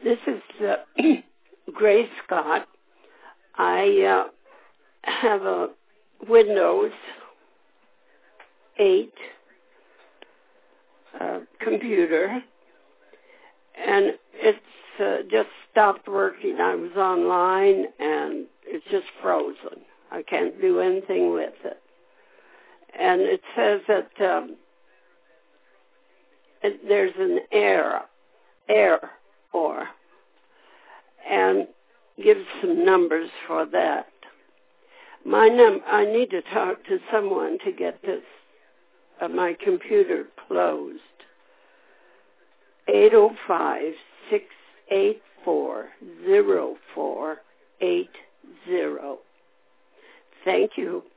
This is Grace Scott. I have a Windows 8 computer, and it's just stopped working. I was online, and it's just frozen. I can't do anything with it. And it says that there's an error, and gives some numbers for that. I need to talk to someone to get this my computer closed. 805-684-0480. Thank you.